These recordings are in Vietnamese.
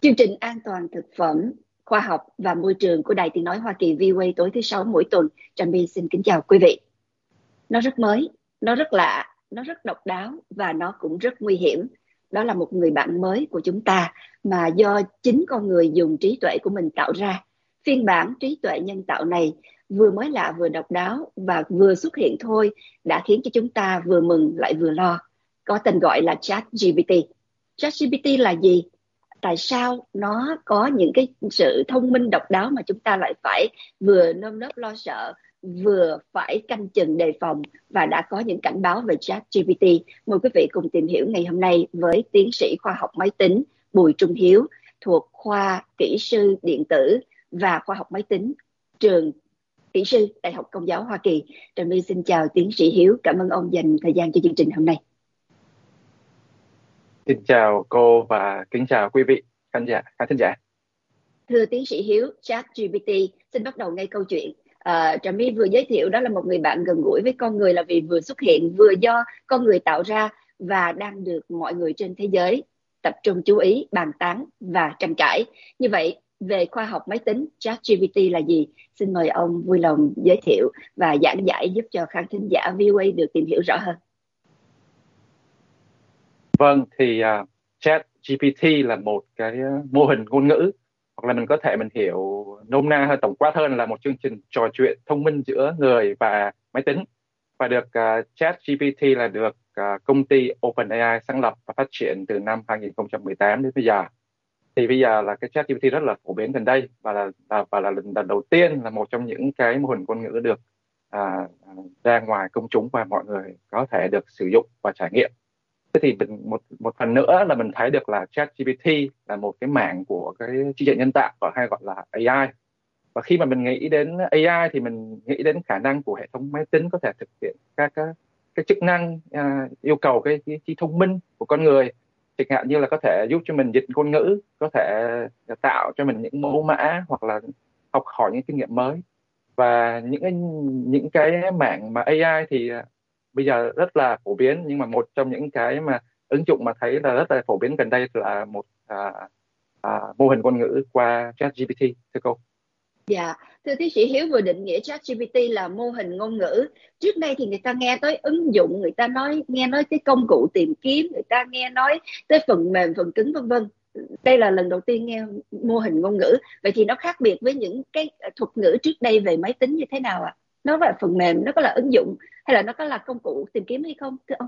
Chương trình An toàn thực phẩm, khoa học và môi trường của Đài Tiếng nói Hoa Kỳ VOA tối thứ Sáu mỗi tuần. Trà My xin kính chào quý vị. Nó rất mới, nó rất lạ, nó rất độc đáo và nó cũng rất nguy hiểm. Đó là một người bạn mới của chúng ta mà do chính con người dùng trí tuệ của mình tạo ra. Phiên bản trí tuệ nhân tạo này vừa mới lạ vừa độc đáo và vừa xuất hiện thôi đã khiến cho chúng ta vừa mừng lại vừa lo. Có tên gọi là ChatGPT. ChatGPT là gì? Tại sao nó có những cái sự thông minh độc đáo mà chúng ta lại phải vừa nơm nớp lo sợ, vừa phải canh chừng đề phòng và đã có những cảnh báo về ChatGPT? Mời quý vị cùng tìm hiểu ngày hôm nay với tiến sĩ khoa học máy tính Bùi Trung Hiếu thuộc khoa kỹ sư điện tử và khoa học máy tính, trường kỹ sư Đại học Công giáo Hoa Kỳ. Trà My xin chào tiến sĩ Hiếu, cảm ơn ông dành thời gian cho chương trình hôm nay. Xin chào cô và kính chào quý vị khán giả. Thưa tiến sĩ Hiếu, ChatGPT, xin bắt đầu ngay câu chuyện. Trà My vừa giới thiệu đó là một người bạn gần gũi với con người là vì vừa xuất hiện, vừa do con người tạo ra và đang được mọi người trên thế giới tập trung chú ý, bàn tán và tranh cãi. Như vậy, về khoa học máy tính, ChatGPT là gì? Xin mời ông vui lòng giới thiệu và giảng giải giúp cho khán thính giả VOA được tìm hiểu rõ hơn. Vâng, thì ChatGPT là một cái mô hình ngôn ngữ, hoặc là mình hiểu nôm na hơn, tổng quát hơn là một chương trình trò chuyện thông minh giữa người và máy tính. Và được ChatGPT là được công ty OpenAI sáng lập và phát triển từ năm 2018 đến bây giờ. Thì bây giờ là cái ChatGPT rất là phổ biến gần đây và là lần đầu tiên là một trong những cái mô hình ngôn ngữ được ra ngoài công chúng và mọi người có thể được sử dụng và trải nghiệm. Thế thì một phần nữa là mình thấy được là ChatGPT là một cái mảng của cái trí tuệ nhân tạo, hay gọi là AI. Và khi mà mình nghĩ đến AI thì mình nghĩ đến khả năng của hệ thống máy tính có thể thực hiện các cái chức năng yêu cầu cái trí thông minh của con người, chẳng hạn như là có thể giúp cho mình dịch ngôn ngữ, có thể tạo cho mình những mẫu mã, hoặc là học hỏi những kinh nghiệm mới. Và những cái mảng mà AI thì bây giờ rất là phổ biến, nhưng mà một trong những cái mà ứng dụng mà thấy là rất là phổ biến gần đây là một mô hình ngôn ngữ qua ChatGPT, thưa cô. Dạ, thưa tiến sĩ Hiếu vừa định nghĩa ChatGPT là mô hình ngôn ngữ. Trước đây thì người ta nghe tới ứng dụng, người ta nghe nói cái công cụ tìm kiếm, người ta nghe nói tới phần mềm, phần cứng vân vân. Đây là lần đầu tiên nghe mô hình ngôn ngữ. Vậy thì nó khác biệt với những cái thuật ngữ trước đây về máy tính như thế nào ạ? Nó là phần mềm, nó có là ứng dụng hay là nó có là công cụ tìm kiếm hay không, thưa ông?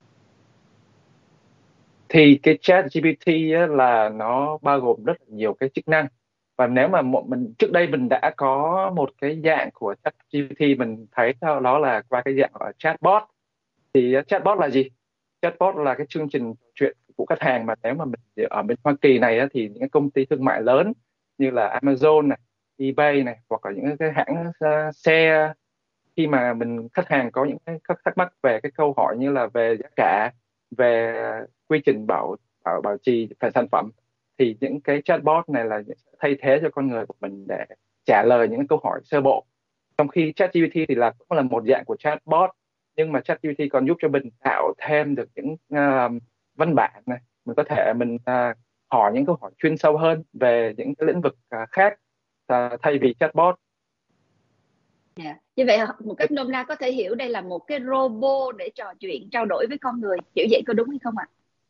Thì cái ChatGPT là nó bao gồm rất là nhiều cái chức năng. Và nếu mà mình trước đây mình đã có một cái dạng của ChatGPT, mình thấy đó là qua cái dạng gọi chatbot. Thì chatbot là gì? Chatbot là cái chương trình chuyện của khách hàng mà nếu mà mình ở bên Hoa Kỳ này thì những cái công ty thương mại lớn như là Amazon này, eBay này, hoặc là những cái hãng xe, khi mà khách hàng có những cái thắc mắc về cái câu hỏi như là về giá cả, về quy trình bảo trì về sản phẩm, thì những cái chatbot này là thay thế cho con người của mình để trả lời những câu hỏi sơ bộ. Trong khi ChatGPT thì cũng là một dạng của chatbot, nhưng mà ChatGPT còn giúp cho mình tạo thêm được những văn bản này, mình có thể hỏi những câu hỏi chuyên sâu hơn về những cái lĩnh vực khác thay vì chatbot. Yeah. Như vậy một cách nôm na có thể hiểu đây là một cái robot để trò chuyện, trao đổi với con người, hiểu vậy có đúng hay không ạ?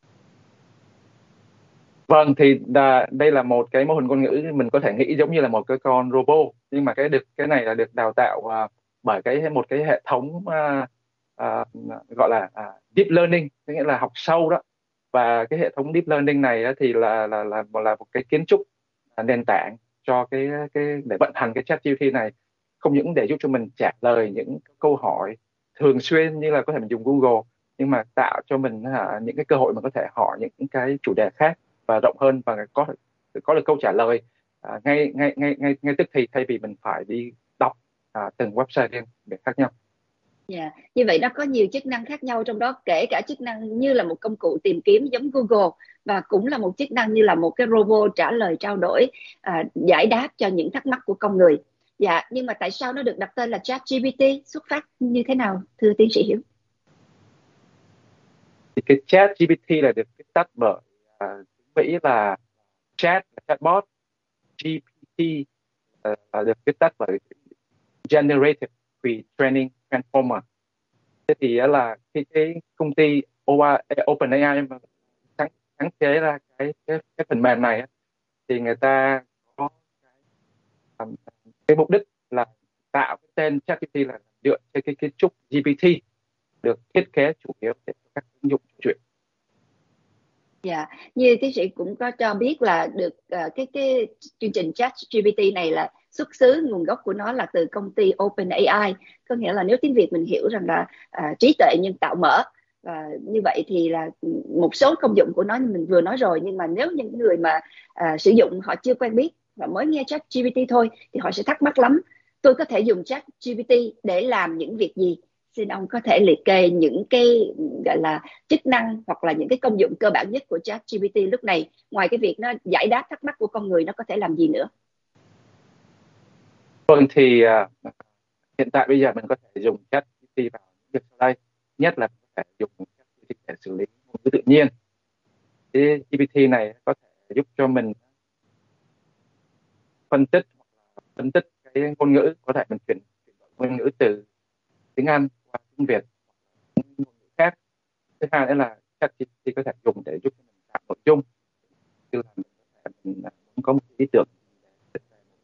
Vâng, thì đây là một cái mô hình ngôn ngữ mình có thể nghĩ giống như là một cái con robot, nhưng mà cái này là được đào tạo bởi một cái hệ thống gọi là deep learning, nghĩa là học sâu đó. Và cái hệ thống deep learning này thì là một cái kiến trúc nền tảng cho cái để vận hành cái ChatGPT này, không những để giúp cho mình trả lời những câu hỏi thường xuyên như là có thể mình dùng Google, nhưng mà tạo cho mình những cái cơ hội mà có thể hỏi những cái chủ đề khác và rộng hơn, và có được câu trả lời ngay tức thì, thay vì mình phải đi đọc từng website riêng để khác nhau. Yeah. Như vậy nó có nhiều chức năng khác nhau, trong đó kể cả chức năng như là một công cụ tìm kiếm giống Google, và cũng là một chức năng như là một cái robot trả lời, trao đổi, giải đáp cho những thắc mắc của con người. Dạ, nhưng mà tại sao nó được đặt tên là ChatGPT, xuất phát như thế nào, thưa tiến sĩ Hiếu? Thì cái ChatGPT là được viết tắt bởi Mỹ là chatbot, GPT được viết tắt bởi Generative Pre-training Transformer. Thế thì là cái công ty OpenAI mà sáng chế ra cái phần mềm này thì người ta có cái mục đích là tạo cái tên ChatGPT là dựa trên cái kiến trúc GPT được thiết kế chủ yếu để các ứng dụng trò chuyện. Dạ, như tiến sĩ cũng có cho biết là được cái chương trình ChatGPT này là xuất xứ nguồn gốc của nó là từ công ty OpenAI, có nghĩa là nếu tiếng Việt mình hiểu rằng là trí tuệ nhân tạo mở. Và như vậy thì là một số công dụng của nó như mình vừa nói rồi, nhưng mà nếu những người mà sử dụng họ chưa quen biết và mới nghe ChatGPT thôi thì họ sẽ thắc mắc lắm. Tôi có thể dùng ChatGPT để làm những việc gì? Xin ông có thể liệt kê những cái gọi là chức năng hoặc là những cái công dụng cơ bản nhất của ChatGPT lúc này, ngoài cái việc nó giải đáp thắc mắc của con người, nó có thể làm gì nữa? Vâng, thì hiện tại bây giờ mình có thể dùng ChatGPT vào những việc sau đây. Nhất là có thể dùng ChatGPT để xử lý ngôn ngữ tự nhiên. Cái GPT này có thể giúp cho mình phân tích cái ngôn ngữ, có thể mình chuyển đổi ngôn ngữ từ tiếng Anh qua tiếng Việt hoặc ngôn ngữ khác. Thứ hai nữa là ChatGPT có thể dùng để giúp mình tạo nội dung, như là mình muốn có một ý tưởng để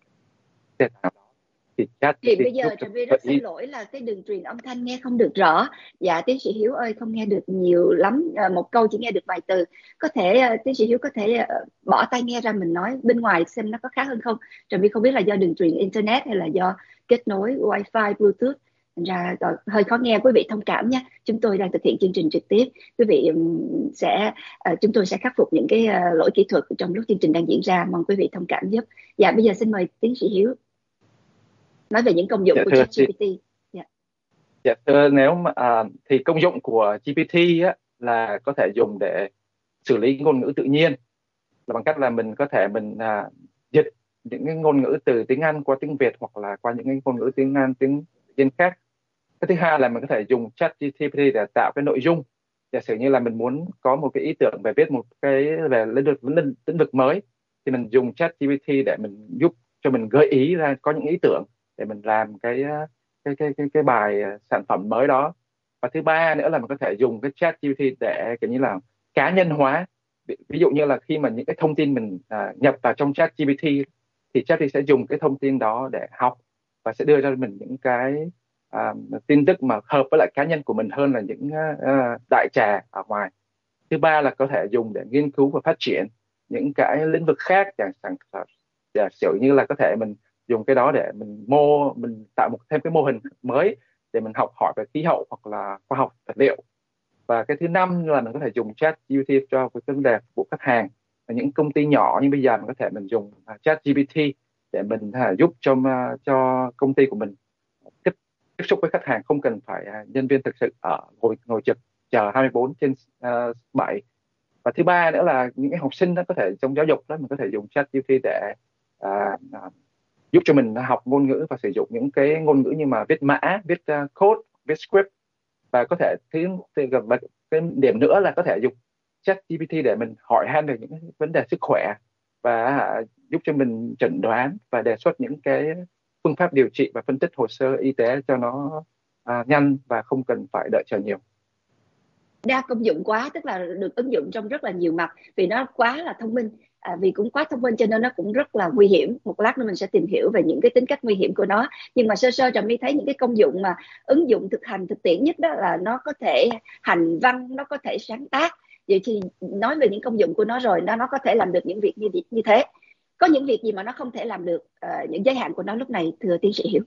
đề tài đó thì Thì ChatGPT bây giờ giúp cho Trà My gợi rất xin ý. lỗi là cái đường truyền âm thanh nghe không được rõ. Dạ tiến sĩ Hiếu ơi, không nghe được nhiều lắm, một câu chỉ nghe được vài từ. Có thể tiến sĩ Hiếu có thể bỏ tai nghe ra mình nói bên ngoài xem nó có khác hơn không. Trà My không biết là do đường truyền internet hay là do kết nối wifi bluetooth, thành ra hơi khó nghe, quý vị thông cảm nhé. Chúng tôi đang thực hiện chương trình trực tiếp, quý vị chúng tôi sẽ khắc phục những cái lỗi kỹ thuật trong lúc chương trình đang diễn ra, mong quý vị thông cảm giúp. Dạ bây giờ xin mời tiến sĩ Hiếu nói về những công dụng Dạ của thưa ChatGPT. Dạ. Dạ thưa, nếu mà thì công dụng của GPT là có thể dùng để xử lý ngôn ngữ tự nhiên, là bằng cách là mình có thể dịch những cái ngôn ngữ từ tiếng Anh qua tiếng Việt hoặc là qua những cái ngôn ngữ tiếng Anh tiếng tự nhiên khác. Cái thứ hai là mình có thể dùng ChatGPT để tạo cái nội dung. Giả sử như là mình muốn có một cái ý tưởng về viết một cái về lĩnh vực mới thì mình dùng ChatGPT để mình giúp cho mình gợi ý ra có những ý tưởng để mình làm cái bài sản phẩm mới đó. Và thứ ba nữa là mình có thể dùng cái ChatGPT để kiểu như là cá nhân hóa. Ví dụ như là khi mà những cái thông tin mình nhập vào trong ChatGPT thì ChatGPT sẽ dùng cái thông tin đó để học và sẽ đưa ra mình những cái tin tức mà hợp với lại cá nhân của mình hơn là những đại trà ở ngoài. Thứ ba là có thể dùng để nghiên cứu và phát triển những cái lĩnh vực khác, giả sử như là có thể mình dùng cái đó để mình tạo thêm cái mô hình mới để mình học hỏi về khí hậu hoặc là khoa học vật liệu. Và cái thứ năm là mình có thể dùng chat GPT cho cái vấn đề phục vụ khách hàng. Và những công ty nhỏ như bây giờ mình có thể mình dùng chat GPT để mình giúp cho công ty của mình tiếp xúc với khách hàng, không cần phải nhân viên thực sự ở ngồi trực chờ 24/7. Và thứ ba nữa là những cái học sinh đó có thể trong giáo dục đó mình có thể dùng chat GPT để à, à, giúp cho mình học ngôn ngữ và sử dụng những cái ngôn ngữ như mà viết mã, viết code, viết script. Và có thể cái điểm nữa là có thể dùng chat GPT để mình hỏi han về những vấn đề sức khỏe và giúp cho mình chẩn đoán và đề xuất những cái phương pháp điều trị và phân tích hồ sơ y tế cho nó nhanh và không cần phải đợi chờ nhiều. Đa công dụng quá, tức là được ứng dụng trong rất là nhiều mặt, vì nó quá là thông minh. Vì cũng quá thông minh cho nên nó cũng rất là nguy hiểm. Một lát nữa mình sẽ tìm hiểu về những cái tính cách nguy hiểm của nó, nhưng mà sơ sơ Trà My thấy những cái công dụng mà ứng dụng thực hành thực tiễn nhất đó là nó có thể hành văn, nó có thể sáng tác. Vậy thì nói về những công dụng của nó rồi, nó có thể làm được những việc như thế. Có những việc gì mà nó không thể làm được, những giới hạn của nó lúc này, thưa tiến sĩ Hiếu?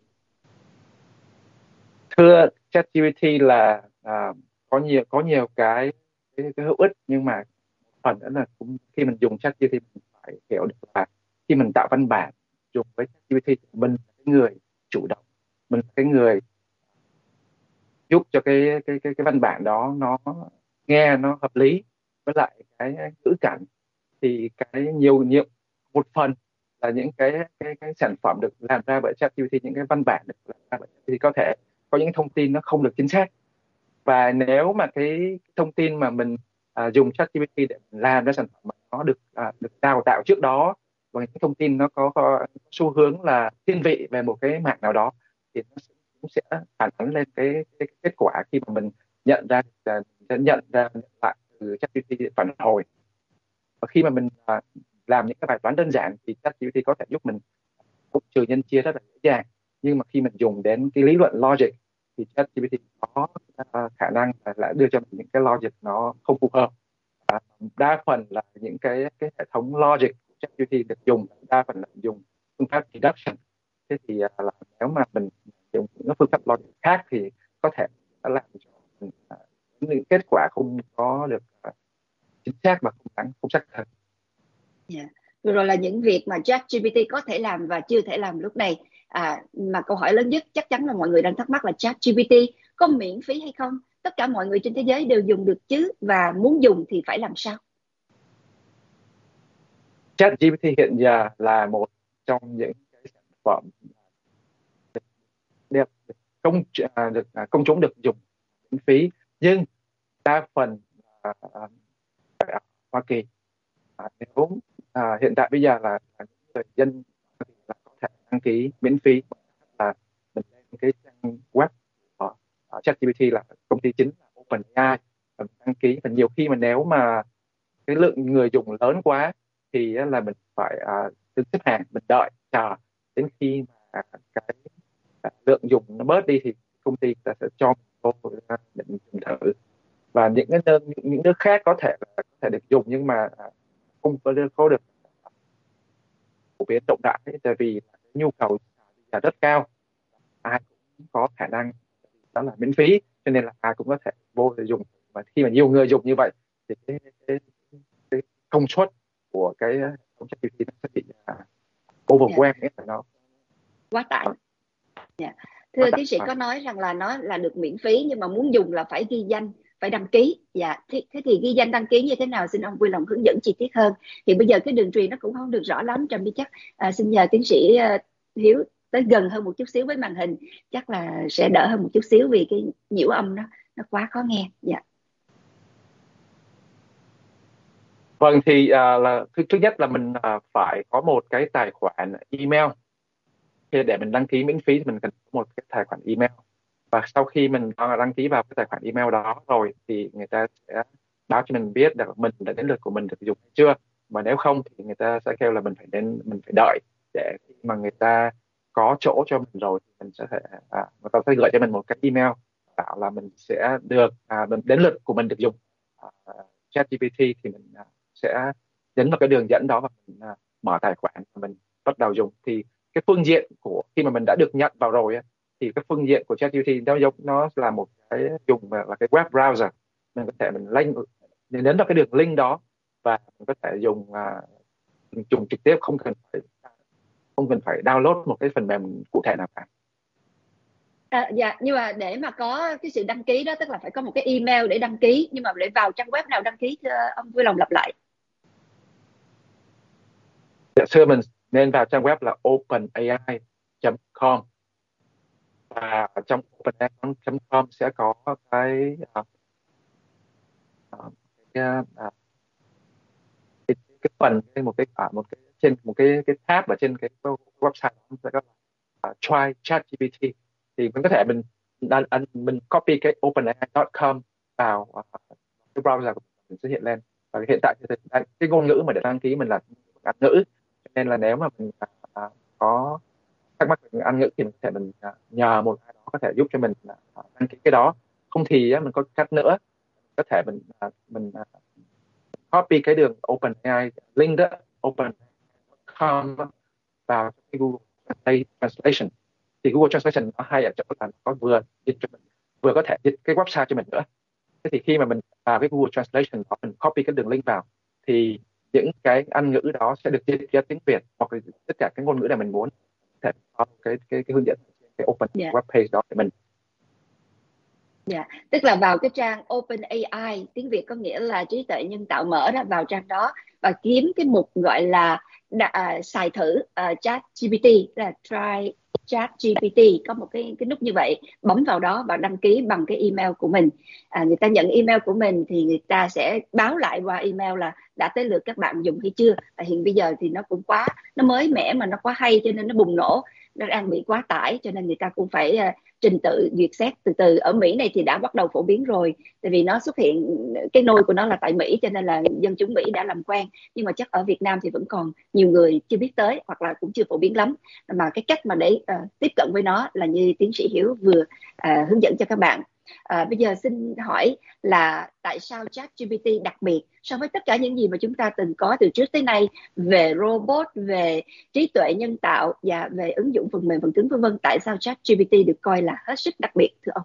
Thưa, ChatGPT là có nhiều cái hữu ích, nhưng mà một phần nữa là cũng khi mình dùng ChatGPT mình phải hiểu được là khi mình tạo văn bản dùng với ChatGPT mình là cái người chủ động, mình là cái người giúp cho cái văn bản đó nó nghe nó hợp lý với lại cái ngữ cảnh. Thì cái nhiều nhiều một phần là những cái sản phẩm được làm ra bởi ChatGPT, những cái văn bản được làm ra bởi ChatGPT có thể có những thông tin nó không được chính xác. Và nếu mà cái thông tin mà mình dùng ChatGPT để mình làm ra sản phẩm nó được đào tạo trước đó, và những thông tin nó có xu hướng là thiên vị về một cái mảng nào đó, thì nó cũng sẽ phản ánh lên cái kết quả khi mà mình nhận ra sẽ nhận lại từ ChatGPT phản hồi. Và khi mà mình làm những cái bài toán đơn giản thì ChatGPT có thể giúp mình cũng trừ nhân chia rất là dễ dàng. Nhưng mà khi mình dùng đến cái lý luận logic thì ChatGPT có khả năng là đưa cho mình những cái logic nó không phù hợp. Đa phần là những cái hệ thống logic của ChatGPT được dùng đa phần là dùng phương pháp deduction. Thế thì là nếu mà mình dùng những phương pháp logic khác thì có thể nó làm cho mình những kết quả không có được chính xác và không xác thực. Yeah. Rồi là những việc mà ChatGPT có thể làm và chưa thể làm lúc này. Mà câu hỏi lớn nhất chắc chắn là mọi người đang thắc mắc là ChatGPT có miễn phí hay không? Tất cả mọi người trên thế giới đều dùng được chứ, và muốn dùng thì phải làm sao? ChatGPT hiện giờ là một trong những cái sản phẩm được công chúng được dùng miễn phí, nhưng đa phần ở Hoa Kỳ nếu hiện tại bây giờ là những người dân là có thể đăng ký miễn phí, là mình lên cái trang web của ChatGPT là công ty chính là OpenAI, và mình đăng ký. Và nhiều khi mà nếu mà cái lượng người dùng lớn quá thì là mình phải đứng xếp hàng, mình đợi chờ đến khi mà cái lượng dùng nó bớt đi thì công ty ta sẽ cho mình vô để mình dùng thử. Và những nước khác có thể được dùng, nhưng mà không có được phổ biến rộng rãi, tại vì cái nhu cầu là rất cao, ai cũng có khả năng, đó là miễn phí cho nên là ai cũng có thể vô để dùng. Và khi mà nhiều người dùng như vậy thì cái công suất của cái hệ thống ChatGPT nó sẽ bị overwhelm, nghĩa là nó Quá tải. quá Thưa tải. tiến sĩ có nói rằng là nó là được miễn phí, nhưng mà muốn dùng là phải ghi danh, phải đăng ký. Thế thì ghi danh đăng ký như thế nào, xin ông vui lòng hướng dẫn chi tiết hơn. Thì bây giờ cái đường truyền nó cũng không được rõ lắm, Trâm biết chắc xin nhờ tiến sĩ Hiếu tới gần hơn một chút xíu với màn hình, chắc là sẽ đỡ hơn một chút xíu vì cái nhiễu âm đó nó quá khó nghe. Vâng, thì là thứ nhất là mình phải có một cái tài khoản email. Thì để mình đăng ký miễn phí thì mình cần có một cái tài khoản email, và sau khi mình đăng ký vào cái tài khoản email đó rồi thì người ta sẽ báo cho mình biết là mình đã đến lượt của mình được dùng hay chưa. Mà nếu không thì người ta sẽ kêu là mình phải đợi, để khi mà người ta có chỗ cho mình rồi thì mình sẽ thể người ta sẽ gửi cho mình một cái email bảo là mình sẽ được mình đến lượt của mình được dùng ChatGPT. Thì mình sẽ nhấn vào cái đường dẫn đó và mình mở tài khoản và mình bắt đầu dùng. Thì cái phương diện của khi mà mình đã được nhận vào rồi thì cái phương diện của ChatGPT nó là một cái dùng là cái web browser. Mình có thể mình nhấn vào cái đường link đó và mình có thể mình dùng trực tiếp, không cần phải download một cái phần mềm cụ thể nào cả. Dạ, nhưng mà để mà có cái sự đăng ký đó tức là phải có một cái email để đăng ký, nhưng mà để vào trang web nào đăng ký, thưa ông vui lòng lặp lại. Dạ xưa mình nên vào trang web là openai.com, và trong openai.com sẽ có cái cái, cái phần trên một cái tab ở trên cái website đó sẽ có try ChatGPT. Thì mình có thể mình copy cái openai.com vào cái browser của mình sẽ hiện lên. Và hiện tại thì cái ngôn ngữ mà để đăng ký mình là Anh ngữ, cho nên là nếu mà mình có thắc mắc về Anh ngữ thì mình nhờ một ai đó có thể giúp cho mình đăng ký cái đó. Không thì mình có cách nữa, có thể mình copy cái đường OpenAI link đó, open.com, vào cái Google Translation. Thì Google Translation nó hay ở chỗ là có vừa dịch cho mình, vừa có thể dịch cái website cho mình nữa. Thế thì khi mà mình vào cái Google Translation đó, mình copy cái đường link vào thì những cái Anh ngữ đó sẽ được dịch ra tiếng Việt, hoặc là tất cả cái ngôn ngữ này mình muốn thể có cái hướng dẫn trên cái open web page đó để mình. Tức là vào cái trang OpenAI, tiếng Việt có nghĩa là trí tuệ nhân tạo mở đó, vào trang đó và kiếm cái mục gọi là xài thử ChatGPT, là try Chat GPT, có một cái nút như vậy, bấm vào đó và đăng ký bằng cái email của mình. Người ta nhận email của mình thì người ta sẽ báo lại qua email là đã tới lượt các bạn dùng hay chưa. Hiện bây giờ thì nó cũng nó mới mẻ mà nó quá hay cho nên nó bùng nổ, nó đang bị quá tải, cho nên người ta cũng phải trình tự duyệt xét từ từ. Ở Mỹ này thì đã bắt đầu phổ biến rồi, tại vì nó xuất hiện, cái nôi của nó là tại Mỹ, cho nên là dân chúng Mỹ đã làm quen. Nhưng mà chắc ở Việt Nam thì vẫn còn nhiều người chưa biết tới, hoặc là cũng chưa phổ biến lắm. Mà cái cách mà để tiếp cận với nó là như tiến sĩ Hiếu vừa hướng dẫn cho các bạn. Bây giờ xin hỏi là tại sao ChatGPT đặc biệt so với tất cả những gì mà chúng ta từng có từ trước tới nay về robot, về trí tuệ nhân tạo và về ứng dụng phần mềm phần cứng vân vân? Tại sao ChatGPT được coi là hết sức đặc biệt, thưa ông?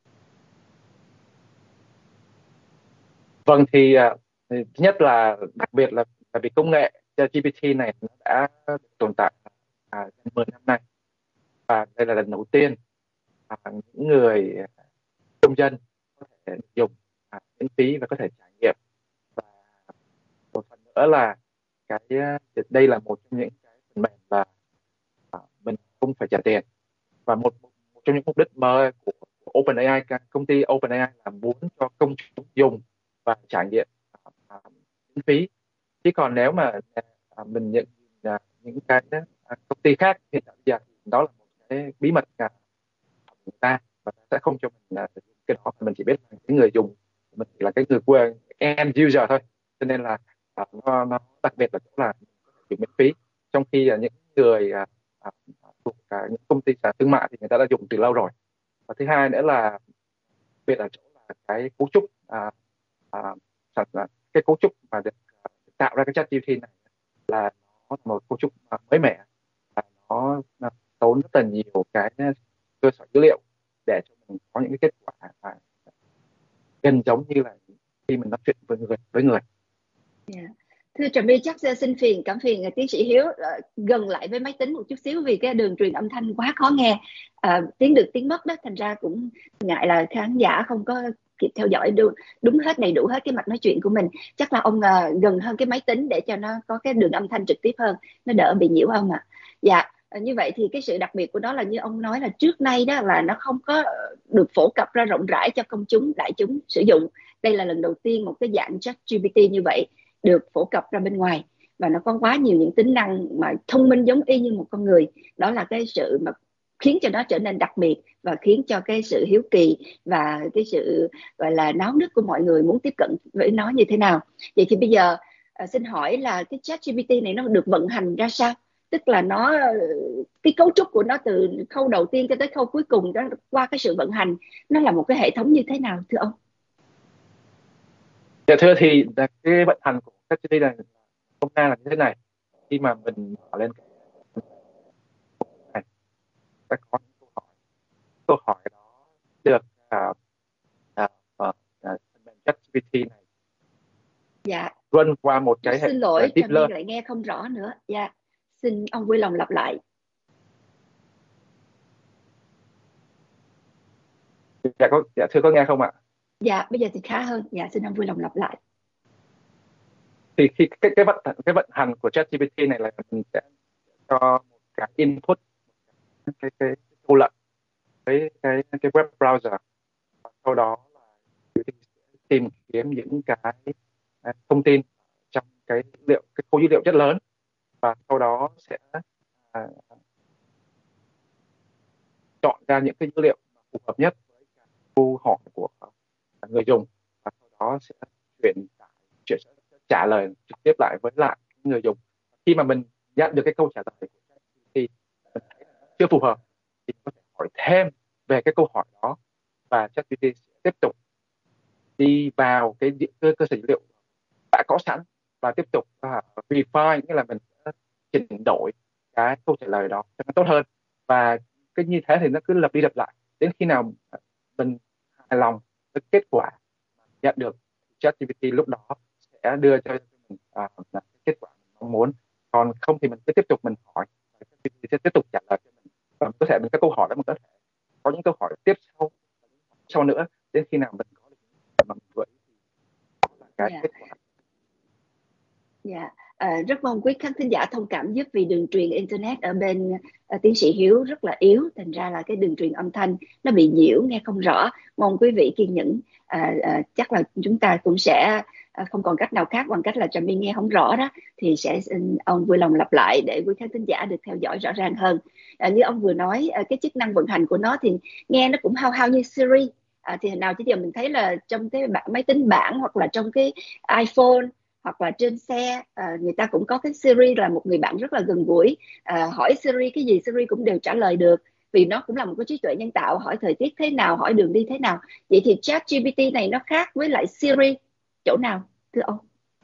Vâng, thì thứ nhất là đặc biệt là vì công nghệ GPT này nó đã tồn tại gần 10 năm nay, và đây là lần đầu tiên những người công dân có thể dùng miễn phí và có thể trải nghiệm. Và một phần nữa là đây là một trong những cái phần mềm là mình không phải trả tiền. Và một trong những mục đích mới của OpenAI, công ty OpenAI, là muốn cho công chúng dùng và trải nghiệm miễn phí. Chứ còn nếu mà mình nhận những cái công ty khác hiện tại bây giờ, thì đó là một cái bí mật của người ta, và ta sẽ không cho mình sử dụng cái đó. Mình chỉ biết là cái người dùng, mình chỉ là cái người quen end user thôi. Cho nên là nó đặc biệt là chỗ là dùng miễn phí, trong khi những người thuộc những công ty thương mại thì người ta đã dùng từ lâu rồi. Và thứ hai nữa là biệt ở chỗ là cái cấu trúc à, cái cấu trúc mà được tạo ra cái chat GPT này là nó là một cấu trúc mới mẻ, và nó tốn rất là nhiều cái cơ sở dữ liệu để cho mình có những cái kết quả gần giống như là khi mình nói chuyện với người. Yeah. Thưa Trà My, chắc xin cảm phiền tiến sĩ Hiếu gần lại với máy tính một chút xíu, vì cái đường truyền âm thanh quá khó nghe, tiếng được tiếng mất đó, thành ra cũng ngại là khán giả không có kịp theo dõi đúng hết, đầy đủ hết cái mạch nói chuyện của mình. Chắc là ông gần hơn cái máy tính để cho nó có cái đường âm thanh trực tiếp hơn, nó đỡ bị nhiễu ông ạ. Dạ. Như vậy thì cái sự đặc biệt của nó là như ông nói là trước nay đó là nó không có được phổ cập ra rộng rãi cho công chúng, đại chúng sử dụng. Đây là lần đầu tiên một cái dạng chat GPT như vậy được phổ cập ra bên ngoài, và nó có quá nhiều những tính năng mà thông minh giống y như một con người. Đó là cái sự mà khiến cho nó trở nên đặc biệt, và khiến cho cái sự hiếu kỳ và cái sự gọi là náo nức của mọi người muốn tiếp cận với nó như thế nào. Vậy thì bây giờ xin hỏi là cái chat GPT này nó được vận hành ra sao? Tức là cái cấu trúc của nó từ khâu đầu tiên cho tới khâu cuối cùng đó, qua cái sự vận hành, nó là một cái hệ thống như thế nào, thưa ông? Dạ thưa, thì cái vận hành của ChatGPT này hôm nay là như thế này. Khi mà mình mở lên cái này, sẽ có những câu hỏi đó được phần mềm ChatGPT này Dạ. run qua một cái hệ Xin lỗi, deep Trà My learn. lại nghe không rõ nữa. Dạ. Xin ông vui lòng lặp lại. Dạ thưa, có nghe không ạ? Dạ, bây giờ thì khá hơn. Dạ, xin ông vui lòng lặp lại. Thì khi cái vận hành của ChatGPT này là mình sẽ cho một cái input, cái câu lệnh với cái web browser, và sau đó là tìm kiếm những cái thông tin trong cái khối dữ liệu rất lớn, và sau đó sẽ à, chọn ra những cái dữ liệu phù hợp nhất với cái câu hỏi của người dùng, và sau đó sẽ chuyển chuyển trả lời trực tiếp lại với người dùng. Khi mà mình nhận được cái câu trả lời của ChatGPT thì mình thấy là nó chưa phù hợp, thì mình có thể hỏi thêm về cái câu hỏi đó, và ChatGPT sẽ tiếp tục đi vào cái cơ sở dữ liệu đã có sẵn, và tiếp tục refine, nghĩa là mình sẽ chỉnh đổi cái câu trả lời đó cho nó tốt hơn. Và cái như thế thì nó cứ lặp đi lặp lại đến khi nào mình hài lòng với kết quả mà nhận được. ChatGPT lúc đó sẽ đưa cho mình cái kết quả mình mong muốn. Còn không thì mình cứ tiếp tục mình hỏi, và ChatGPT sẽ tiếp tục trả lời cho mình. Và có thể mình có câu hỏi đó, mình có thể có những câu hỏi tiếp sau nữa, đến khi nào mình có được những mà mình gợi ý, thì đó là cái Dạ. kết quả. Dạ. Rất mong quý khán thính giả thông cảm giúp vì đường truyền internet ở bên tiến sĩ Hiếu rất là yếu, thành ra là cái đường truyền âm thanh nó bị nhiễu, nghe không rõ. Mong quý vị kiên nhẫn. Chắc là chúng ta cũng sẽ không còn cách nào khác bằng cách là Trà My nghe không rõ đó thì sẽ xin ông vui lòng lặp lại để quý khán thính giả được theo dõi rõ ràng hơn. Như ông vừa nói, cái chức năng vận hành của nó thì nghe nó cũng hao hao như Siri. Thì nào chứ giờ mình thấy là trong cái máy tính bảng hoặc là trong cái iPhone hoặc là trên xe, người ta cũng có cái Siri là một người bạn rất là gần gũi. Hỏi Siri cái gì Siri cũng đều trả lời được, vì nó cũng là một cái trí tuệ nhân tạo, hỏi thời tiết thế nào, hỏi đường đi thế nào. Vậy thì ChatGPT này nó khác với lại Siri chỗ nào thưa ông?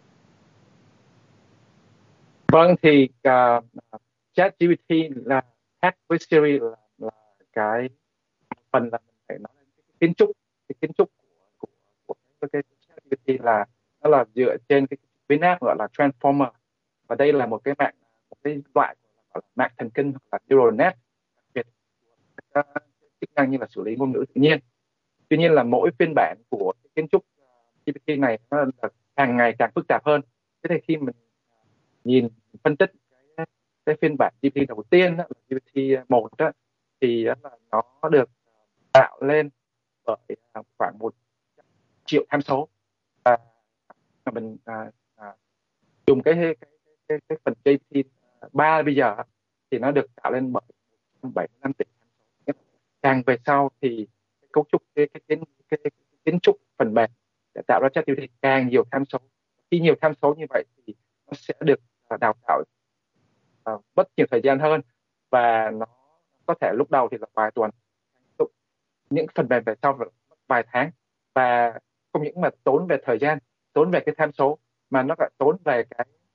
Vâng, thì ChatGPT là khác với Siri là cái phần là mình phải nói đến cái kiến trúc của cái ChatGPT là nó là dựa trên cái biến áp gọi là Transformer, và đây là một cái loại gọi là mạng thần kinh hoặc là neural net đặc biệt các chức năng như là xử lý ngôn ngữ tự nhiên. Tuy nhiên là mỗi phiên bản của cái kiến trúc GPT này nó là càng ngày càng phức tạp hơn. Thế thì khi mình nhìn phân tích cái phiên bản GPT đầu tiên đó, là GPT 1 đó, thì đó là nó được tạo lên bởi khoảng 1 triệu tham số, và mình dùng cái phần GPT 3 bây giờ thì nó được tạo lên bởi 175 tỷ tham số. Càng về sau thì cái cấu trúc cái kiến trúc phần mềm để tạo ra ChatGPT càng nhiều tham số. Khi nhiều tham số như vậy thì nó sẽ được đào tạo mất nhiều thời gian hơn, và nó có thể lúc đầu thì là vài tuần, những phần mềm về sau là mất vài tháng, và không những mà tốn về thời gian, tốn về cái tham số, mà nó lại tốn về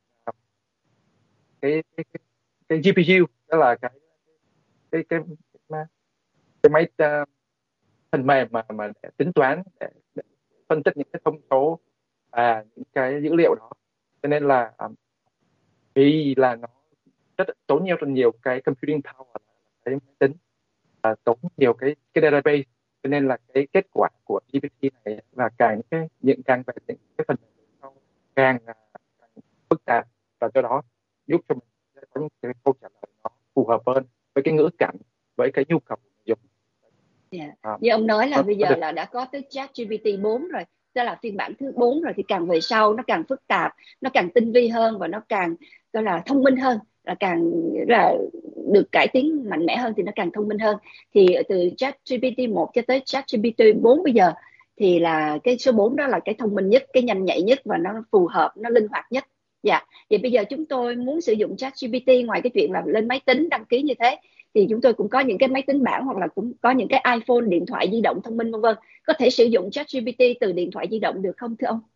cái GPU, đó là cái máy phần mềm mà để tính toán, để phân tích những cái thông số và những cái dữ liệu đó. Cho nên là vì là nó rất tốn nhiều cái computing power, cái máy tính, tốn nhiều cái database, cho nên là cái kết quả của GPT này là càng về những cái phần mềm sau càng phức tạp, và do đó giúp cho mình sẽ có những cái câu trả lời nó phù hợp hơn với cái ngữ cảnh, với cái nhu cầu của người dùng. Như ông nói là Nó bây giờ được là đã có tới ChatGPT 4 rồi, đó là phiên bản thứ 4 rồi, thì càng về sau nó càng phức tạp, nó càng tinh vi hơn và nó càng gọi là thông minh hơn, là càng là được cải tiến mạnh mẽ hơn thì nó càng thông minh hơn. Thì từ ChatGPT 1 cho tới ChatGPT 4 bây giờ thì là cái số 4 đó là cái thông minh nhất, cái nhanh nhạy nhất và nó phù hợp, nó linh hoạt nhất. Dạ, vậy bây giờ chúng tôi muốn sử dụng ChatGPT, ngoài cái chuyện là lên máy tính đăng ký như thế thì chúng tôi cũng có những cái máy tính bảng hoặc là cũng có những cái iPhone, điện thoại di động thông minh vân vân, có thể sử dụng ChatGPT từ điện thoại di động được không thưa ông?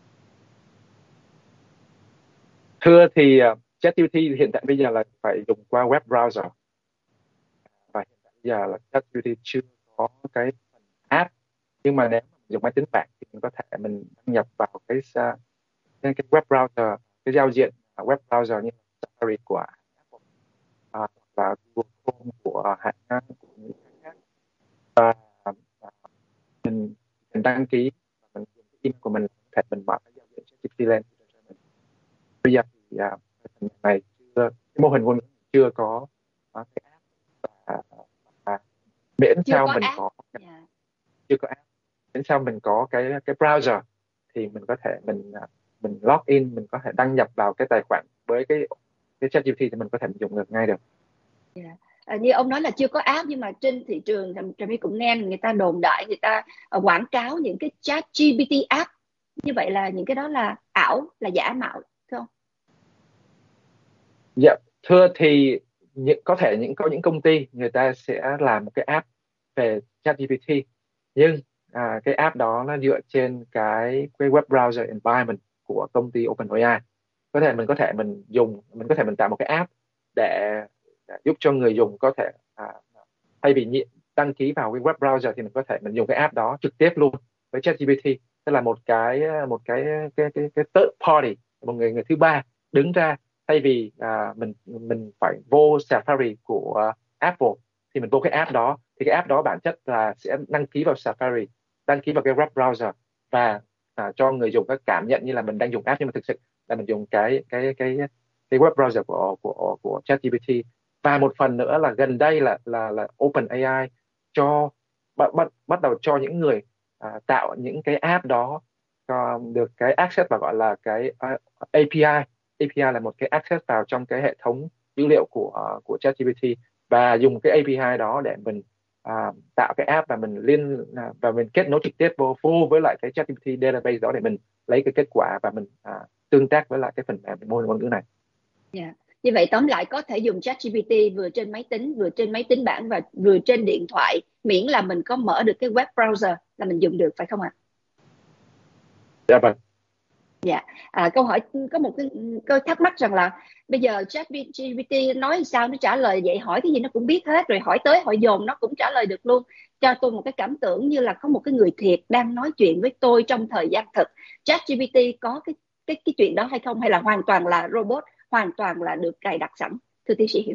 thưa thì ChatGPT hiện tại bây giờ là phải dùng qua web browser, và hiện tại bây giờ là ChatGPT chưa có cái phần app. Nhưng mà nếu mà mình dùng máy tính bảng thì mình có thể mình đăng nhập vào cái web browser, cái giao diện web browser như Safari của Apple, và Google Chrome của của những hãng khác, và mình đăng ký và mình dùng cái email của mình, có thể mình mở cái giao diện ChatGPT lên cho mình. Bây giờ thì phần này cái mô hình ngôn ngữ chưa có cái app, và, và miễn Chưa sao có mình app. có Yeah. chưa có app, miễn sao mình có cái browser thì mình có thể mình log in, mình có thể đăng nhập vào cái tài khoản với cái ChatGPT thì mình có thể dùng được ngay được. Yeah. Như ông nói là chưa có app, nhưng mà trên thị trường Trà My cũng nghe người ta đồn đại, người ta quảng cáo những cái ChatGPT app, như vậy là những cái đó là ảo, là giả mạo thưa ông? Dạ, thưa thì có những công ty người ta sẽ làm một cái app về ChatGPT, nhưng cái app đó nó dựa trên cái web browser environment của công ty OpenAI. Có thể mình tạo một cái app để giúp cho người dùng có thể thay vì đăng ký vào cái web browser thì mình dùng cái app đó trực tiếp luôn với ChatGPT. Tức là một cái third party, một người thứ ba đứng ra, thay vì mình phải vô Safari của Apple thì mình vô cái app đó, thì cái app đó bản chất là sẽ đăng ký vào Safari, đăng ký vào cái web browser, và cho người dùng có cảm nhận như là mình đang dùng app, nhưng mà thực sự là mình dùng cái web browser của ChatGPT. Và một phần nữa là gần đây là OpenAI cho bắt đầu cho những người tạo những cái app đó được cái access và gọi là cái API. API là một cái access vào trong cái hệ thống dữ liệu của ChatGPT, và dùng cái API đó để mình tạo cái app, và và mình kết nối trực tiếp vô với lại cái ChatGPT database đó để mình lấy cái kết quả và mình tương tác với lại cái phần mềm mô hình ngôn ngữ này. Yeah. Như vậy tóm lại có thể dùng ChatGPT vừa trên máy tính bảng và vừa trên điện thoại, miễn là mình có mở được cái web browser là mình dùng được, phải không ạ? Dạ vâng. Dạ. Câu hỏi có một cái thắc mắc rằng là bây giờ ChatGPT nói sao nó trả lời vậy, hỏi cái gì nó cũng biết hết, rồi hỏi tới hỏi dồn nó cũng trả lời được luôn. Cho tôi một cái cảm tưởng như là có một cái người thiệt đang nói chuyện với tôi trong thời gian thực. ChatGPT có cái chuyện đó hay không, hay là hoàn toàn là robot, hoàn toàn là được cài đặt sẵn, thưa tiến sĩ Hiếu?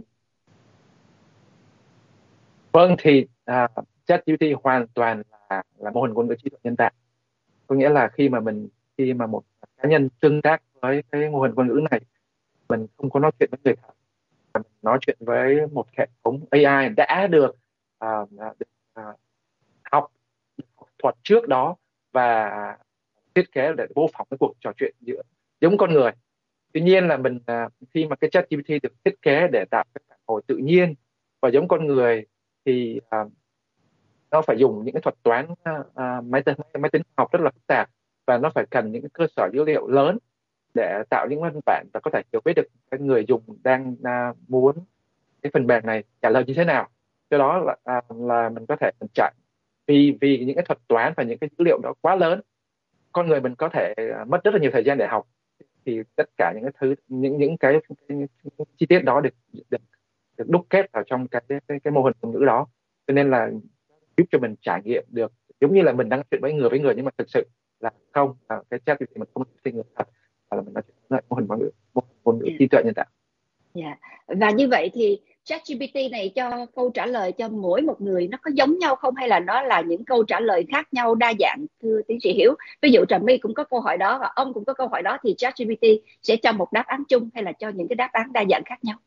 Vâng, thì ChatGPT hoàn toàn là mô hình ngôn ngữ trí tuệ nhân tạo. Có nghĩa là khi mà một cá nhân tương tác với cái mô hình ngôn ngữ này, mình không có nói chuyện với người thật, mà mình nói chuyện với một hệ thống AI đã được à, được học thuật trước đó, và thiết kế để mô phỏng cái cuộc trò chuyện giữa giống con người. Tuy nhiên là khi mà cái ChatGPT được thiết kế để tạo cái phản hồi tự nhiên và giống con người, thì nó phải dùng những cái thuật toán máy tính học rất là phức tạp, và nó phải cần những cái cơ sở dữ liệu lớn để tạo những văn bản và có thể hiểu biết được cái người dùng đang muốn cái phần mềm này trả lời như thế nào. Do đó là mình có thể mình chạy, vì những cái thuật toán và những cái dữ liệu đó quá lớn, con người mình có thể mất rất là nhiều thời gian để học. Thì tất cả những cái thứ những chi tiết đó được đúc kết vào trong cái mô hình ngôn ngữ đó, cho nên là giúp cho mình trải nghiệm được giống như là mình đang nói chuyện với người, nhưng mà thực sự là không, cái chat thì mình không nói chuyện người thật, mà là mình nói chuyện với mô hình ngôn ngữ trí tuệ nhân tạo. Dạ. Và như vậy thì ChatGPT này cho câu trả lời cho mỗi một người nó có giống nhau không, hay là nó là những câu trả lời khác nhau, đa dạng, thưa tiến sĩ Hiếu? Ví dụ Trà My cũng có câu hỏi đó và ông cũng có câu hỏi đó, thì ChatGPT sẽ cho một đáp án chung hay là cho những cái đáp án đa dạng khác nhau?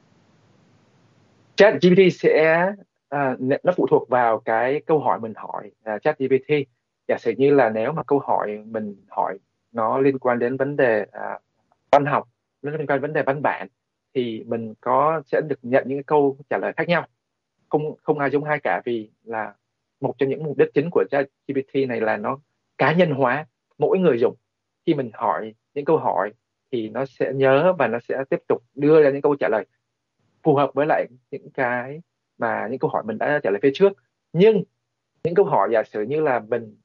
ChatGPT sẽ nó phụ thuộc vào cái câu hỏi mình hỏi ChatGPT. Giả sử như là nếu mà câu hỏi mình hỏi nó liên quan đến vấn đề văn học, nó liên quan đến vấn đề văn bản, thì mình sẽ được nhận những cái câu trả lời khác nhau, không ai giống ai cả, vì là một trong những mục đích chính của ChatGPT này là nó cá nhân hóa mỗi người dùng. Khi mình hỏi những câu hỏi thì nó sẽ nhớ và nó sẽ tiếp tục đưa ra những câu trả lời phù hợp với lại những câu hỏi mình đã trả lời phía trước. Nhưng những câu hỏi giả sử như là mình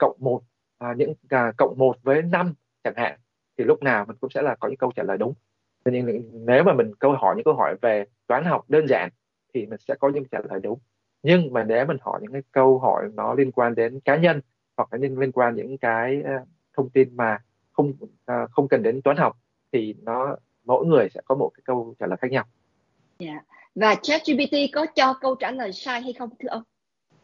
cộng một với 5 chẳng hạn, thì lúc nào mình cũng sẽ là có những câu trả lời đúng. Nhưng nếu mà mình hỏi những câu hỏi về toán học đơn giản thì mình sẽ có những trả lời đúng. Nhưng mà nếu mình hỏi những cái câu hỏi nó liên quan đến cá nhân, hoặc là liên quan những cái thông tin mà không cần đến toán học, thì mỗi người sẽ có một cái câu trả lời khác nhau. Dạ. Và ChatGPT có cho câu trả lời sai hay không, thưa ông?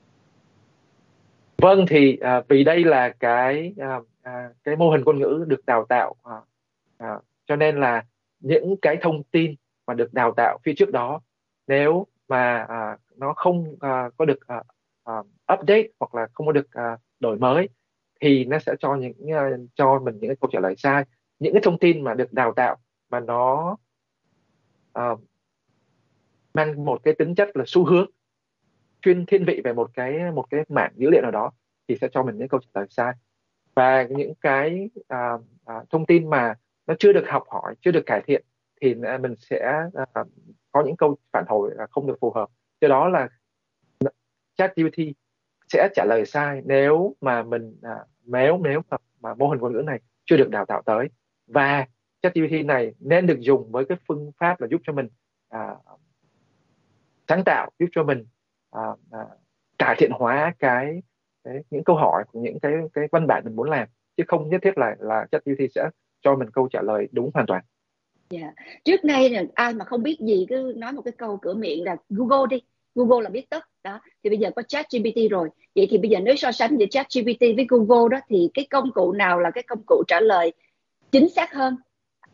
Vâng, thì vì đây là cái mô hình ngôn ngữ được đào tạo, cho nên là những cái thông tin mà được đào tạo phía trước đó, nếu mà nó không có được update, hoặc là không có được đổi mới, thì nó sẽ cho mình những cái câu trả lời sai. Những cái thông tin mà được đào tạo mà nó mang một cái tính chất là xu hướng, chuyên thiên vị về một cái mảng dữ liệu nào đó, thì sẽ cho mình những câu trả lời sai. Và những cái thông tin mà nó chưa được học hỏi, chưa được cải thiện, thì mình sẽ có những câu phản hồi không được phù hợp. Do đó là ChatGPT sẽ trả lời sai nếu mà mà mô hình ngôn ngữ này chưa được đào tạo tới. Và ChatGPT này nên được dùng với cái phương pháp là giúp cho mình sáng tạo, giúp cho mình cải thiện hóa những câu hỏi của những cái văn bản mình muốn làm, chứ không nhất thiết là ChatGPT sẽ cho mình câu trả lời đúng hoàn toàn. Dạ. Trước nay là ai mà không biết gì cứ nói một cái câu cửa miệng là Google đi, Google là biết tất đó. Thì bây giờ có ChatGPT rồi, vậy thì bây giờ nếu so sánh giữa ChatGPT với Google đó, thì cái công cụ nào là cái công cụ trả lời chính xác hơn?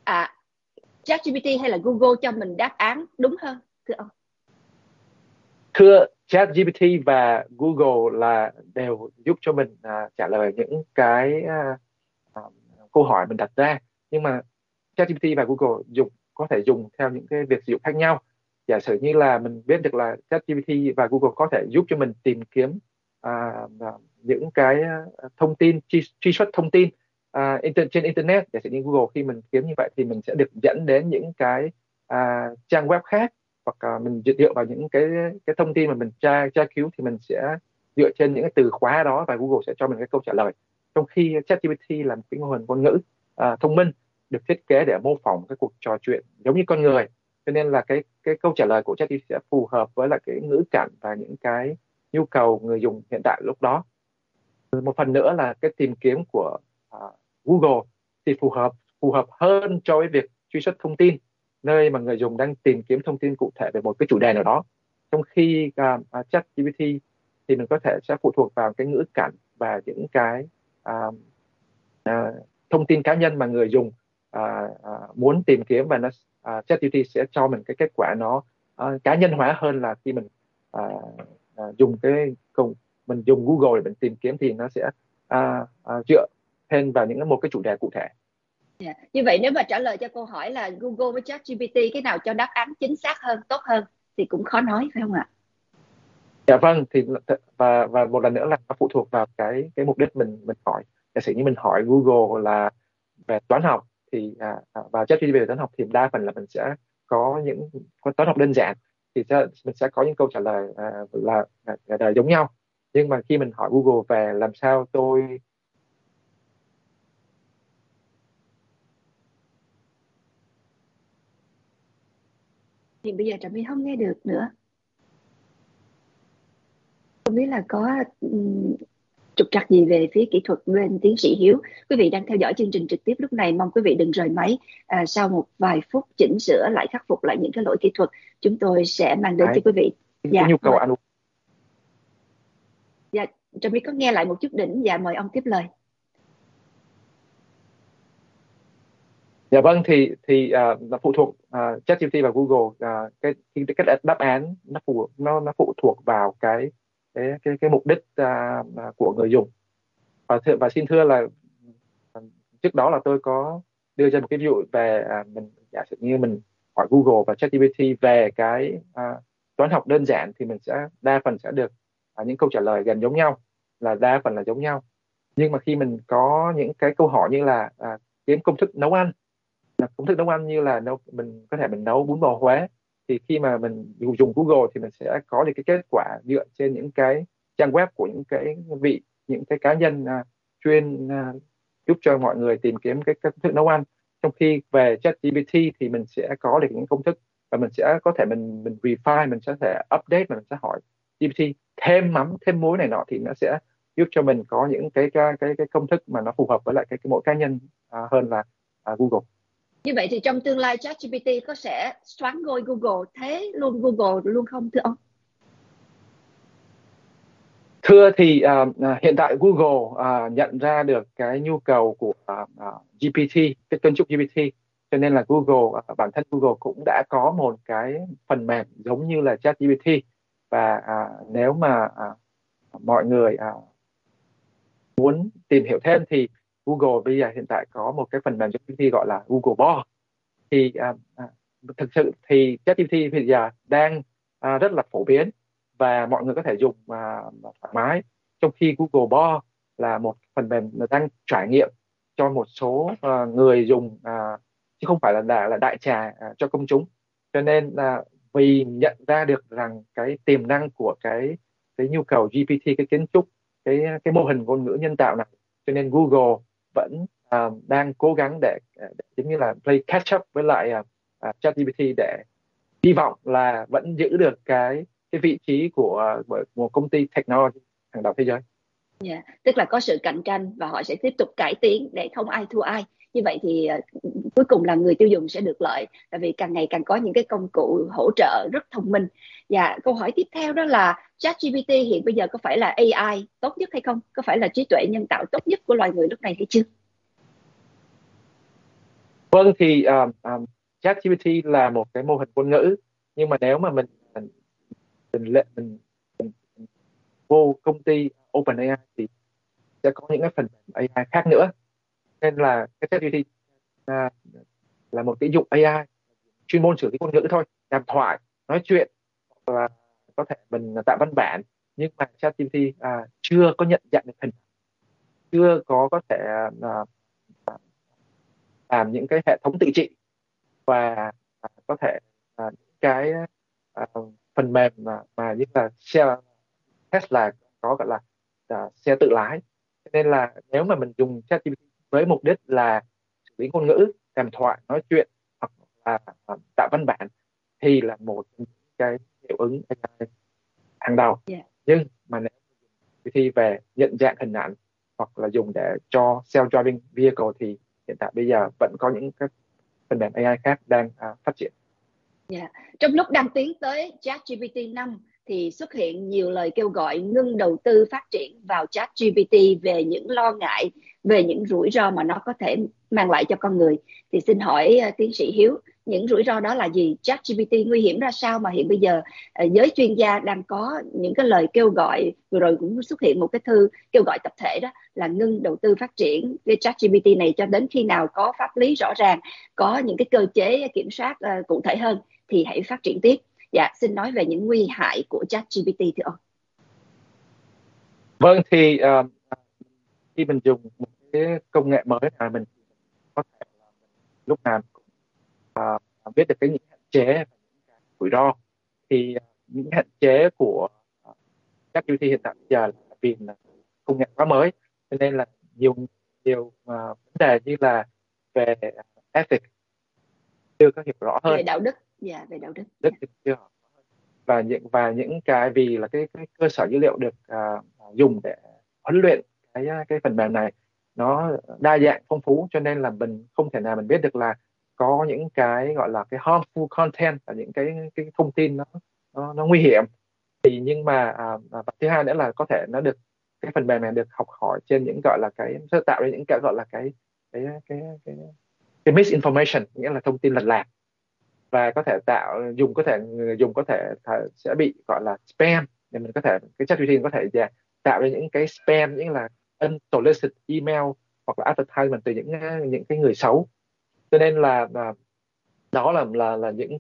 ChatGPT hay là Google cho mình đáp án đúng hơn thưa ông? Thưa, ChatGPT và Google là đều giúp cho mình trả lời những cái à, câu hỏi mình đặt ra, nhưng mà ChatGPT và Google có thể dùng theo những cái việc sử dụng khác nhau. Giả sử như là mình biết được là ChatGPT và Google có thể giúp cho mình tìm kiếm à, những cái thông tin, truy xuất thông tin trên internet. Giả sử như Google, khi mình kiếm như vậy thì mình sẽ được dẫn đến những cái trang web khác, hoặc mình dựa vào những cái thông tin mà mình tra cứu, thì mình sẽ dựa trên những cái từ khóa đó và Google sẽ cho mình cái câu trả lời. Trong khi ChatGPT là một cái mô hình ngôn ngữ thông minh, được thiết kế để mô phỏng cái cuộc trò chuyện giống như con người, cho nên là cái câu trả lời của ChatGPT sẽ phù hợp với lại cái ngữ cảnh và những cái nhu cầu người dùng hiện tại lúc đó. Một phần nữa là cái tìm kiếm của Google thì phù hợp hơn cho cái việc truy xuất thông tin, nơi mà người dùng đang tìm kiếm thông tin cụ thể về một cái chủ đề nào đó. Trong khi ChatGPT thì mình có thể sẽ phụ thuộc vào cái ngữ cảnh và những cái à, thông tin cá nhân mà người dùng muốn tìm kiếm, và ChatGPT sẽ cho mình cái kết quả nó cá nhân hóa hơn là khi mình à, dùng mình dùng Google để mình tìm kiếm, thì nó sẽ dựa thêm vào một cái chủ đề cụ thể. Yeah. Như vậy nếu mà trả lời cho câu hỏi là Google với ChatGPT cái nào cho đáp án chính xác hơn, tốt hơn thì cũng khó nói phải không ạ? Dạ vâng, thì và một lần nữa là nó phụ thuộc vào cái mục đích mình hỏi. Giả sử như mình hỏi Google là về toán học thì và ChatGPT về toán học, thì đa phần là mình sẽ có những toán học đơn giản, thì mình sẽ có những câu trả lời là giống nhau. Nhưng mà khi mình hỏi Google về làm sao tôi Thì bây giờ Trà My không nghe được nữa, không biết là có trục trặc gì về phía kỹ thuật bên tiến sĩ Hiếu. Quý vị đang theo dõi chương trình trực tiếp lúc này, mong quý vị đừng rời máy. Sau một vài phút chỉnh sửa lại, khắc phục lại những cái lỗi kỹ thuật, chúng tôi sẽ mang đến cho quý vị. cái nhu cầu ăn uống. Dạ, Trà My có nghe lại một chút đỉnh. Dạ, mời ông tiếp lời. Dạ vâng, thì nó phụ thuộc ChatGPT và Google, cái đáp án nó phụ thuộc vào cái mục đích của người dùng. Và xin thưa là trước đó là tôi có đưa ra một cái ví dụ về mình giả sử như mình hỏi Google và ChatGPT về cái toán học đơn giản, thì mình sẽ đa phần sẽ được những câu trả lời gần giống nhau, là đa phần là giống nhau. Nhưng mà khi mình có những cái câu hỏi như là kiếm công thức nấu ăn, như là mình có thể mình nấu bún bò Huế, thì khi mà mình dùng Google thì mình sẽ có được cái kết quả dựa trên những cái trang web của những cái cá nhân chuyên giúp cho mọi người tìm kiếm cái công thức nấu ăn. Trong khi về ChatGPT thì mình sẽ có được những công thức, và mình sẽ có thể mình refine, mình sẽ thể update, và mình sẽ hỏi GPT thêm mắm thêm muối này nọ, thì nó sẽ giúp cho mình có những cái công thức mà nó phù hợp với lại cái mỗi cá nhân hơn là Google. Như vậy thì trong tương lai ChatGPT có sẽ soán ngôi Google, thế luôn Google luôn không thưa ông? Thưa thì hiện tại Google nhận ra được cái nhu cầu của GPT, cái cấu trúc GPT, cho nên là bản thân Google cũng đã có một cái phần mềm giống như là ChatGPT. Và nếu mà mọi người muốn tìm hiểu thêm thì Google bây giờ hiện tại có một cái phần mềm GPT gọi là Google Bot. Thì thực sự thì ChatGPT bây giờ đang rất là phổ biến và mọi người có thể dùng thoải mái, trong khi Google Bot là một phần mềm mà đang trải nghiệm cho một số người dùng, chứ không phải là đại trà cho công chúng. Cho nên là vì nhận ra được rằng cái tiềm năng của cái nhu cầu GPT, cái kiến trúc, cái mô hình ngôn ngữ nhân tạo này, cho nên Google vẫn đang cố gắng để giống như là play catch up với lại ChatGPT, để hy vọng là vẫn giữ được cái vị trí của một công ty technology hàng đầu thế giới. Yeah. Tức là có sự cạnh tranh và họ sẽ tiếp tục cải tiến để không ai thua ai. Như vậy thì cuối cùng là người tiêu dùng sẽ được lợi, tại vì càng ngày càng có những cái công cụ hỗ trợ rất thông minh. Và câu hỏi tiếp theo đó là ChatGPT hiện bây giờ có phải là AI tốt nhất hay không? Có phải là trí tuệ nhân tạo tốt nhất của loài người lúc này hay chưa? Vâng thì ChatGPT là một cái mô hình ngôn ngữ, nhưng mà nếu mà mình vô công ty OpenAI thì sẽ có những cái phần mềm AI khác nữa, nên là cái ChatGPT à, là một cái dụng AI chuyên môn xử lý ngôn ngữ thôi, đàm thoại, nói chuyện, và có thể mình tạo văn bản. Nhưng mà ChatGPT chưa có nhận dạng được hình, chưa có thể à, làm những cái hệ thống tự trị, và có thể những cái à, phần mềm mà như là xe Tesla có gọi là xe tự lái. Cho nên là nếu mà mình dùng ChatGPT với mục đích là xử lý ngôn ngữ, đàm thoại, nói chuyện, hoặc là tạo văn bản, thì là một trong những cái hiệu ứng AI hàng đầu. Dạ. Nhưng mà nếu khi về nhận dạng hình ảnh hoặc là dùng để cho self-driving vehicle thì hiện tại bây giờ vẫn có những các phần mềm AI khác đang phát triển. Dạ. Trong lúc đang tiến tới ChatGPT 5 thì xuất hiện nhiều lời kêu gọi ngưng đầu tư phát triển vào ChatGPT về những lo ngại về những rủi ro mà nó có thể mang lại cho con người. Thì xin hỏi tiến sĩ Hiếu, những rủi ro đó là gì? ChatGPT nguy hiểm ra sao mà hiện bây giờ giới chuyên gia đang có những cái lời kêu gọi, vừa rồi cũng xuất hiện một cái thư kêu gọi tập thể đó là ngưng đầu tư phát triển cái ChatGPT này cho đến khi nào có pháp lý rõ ràng, có những cái cơ chế kiểm soát cụ thể hơn thì hãy phát triển tiếp. Dạ, xin nói về những nguy hại của ChatGPT thưa ông. Vâng thì khi mình dùng một cái công nghệ mới là mình có thể là lúc nào cũng biết được cái những hạn chế và những cái rủi ro. Thì những hạn chế của ChatGPT hiện tại bây giờ là vì là công nghệ quá mới, cho nên là nhiều nhiều vấn đề như là về ethics chưa có hiểu rõ hơn, Về đạo đức, dạ, về đạo đức. rất Dạ. chưa rõ, và những cái vì là cái cơ sở dữ liệu được dùng để huấn luyện cái phần mềm này nó đa dạng phong phú, cho nên là mình không thể nào mình biết được là có những cái gọi là cái harmful content, là những cái thông tin nó nguy hiểm. Thì nhưng mà và thứ hai nữa là có thể nó được, cái phần mềm này được học hỏi trên những gọi là cái, sẽ tạo ra những cái gọi là cái cái cái, cái misinformation, nghĩa là thông tin lệch lạc, và có thể người dùng có thể sẽ bị gọi là spam. Thì mình có thể, cái chat GPT có thể tạo ra những cái spam, những là unsolicited email hoặc là advertisement từ những cái người xấu. Cho nên là đó là những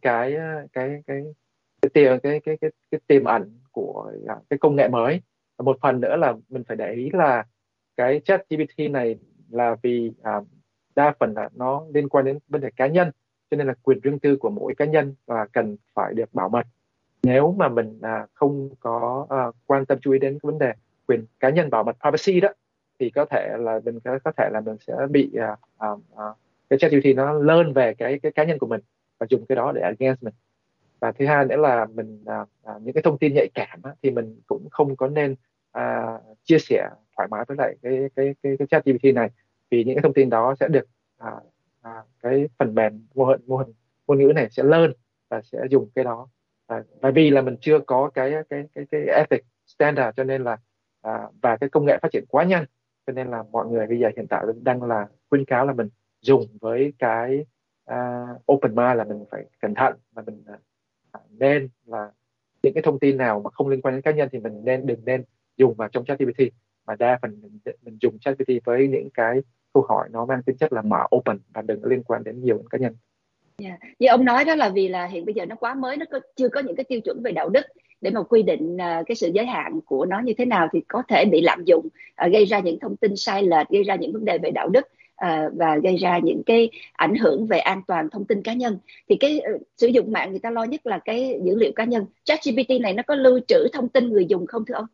cái tiềm ẩn của cái công nghệ mới. Và một phần nữa là mình phải để ý là cái chat GPT này là vì đa phần là nó liên quan đến vấn đề cá nhân, cho nên là quyền riêng tư của mỗi cá nhân và cần phải được bảo mật. Nếu mà mình không có quan tâm chú ý đến cái vấn đề quyền cá nhân, bảo mật privacy đó, thì có thể là có thể là mình sẽ bị cái ChatGPT nó learn về cái cá nhân của mình và dùng cái đó để against mình. Và thứ hai nữa là mình những cái thông tin nhạy cảm á, thì mình cũng không có nên chia sẻ thoải mái với lại cái ChatGPT này, vì những cái thông tin đó sẽ được cái phần mềm mô hình ngôn ngữ này sẽ learn và sẽ dùng cái đó. Bởi vì là mình chưa có cái ethics standard, cho nên là và cái công nghệ phát triển quá nhanh, cho nên là mọi người bây giờ hiện tại đang là khuyến cáo là mình dùng với cái open mind, là mình phải cẩn thận, và mình nên là những cái thông tin nào mà không liên quan đến cá nhân thì mình đừng nên dùng vào trong ChatGPT, mà đa phần mình dùng ChatGPT với những cái câu hỏi nó mang tính chất là mở open và đừng có liên quan đến nhiều đến cá nhân. Yeah. Như ông nói đó là vì là hiện bây giờ nó quá mới, chưa có những cái tiêu chuẩn về đạo đức để mà quy định cái sự giới hạn của nó như thế nào thì có thể bị lạm dụng, gây ra những thông tin sai lệch, gây ra những vấn đề về đạo đức, và gây ra những cái ảnh hưởng về an toàn thông tin cá nhân. Thì cái sử dụng mạng người ta lo nhất là cái dữ liệu cá nhân. ChatGPT này nó có lưu trữ thông tin người dùng không thưa ông?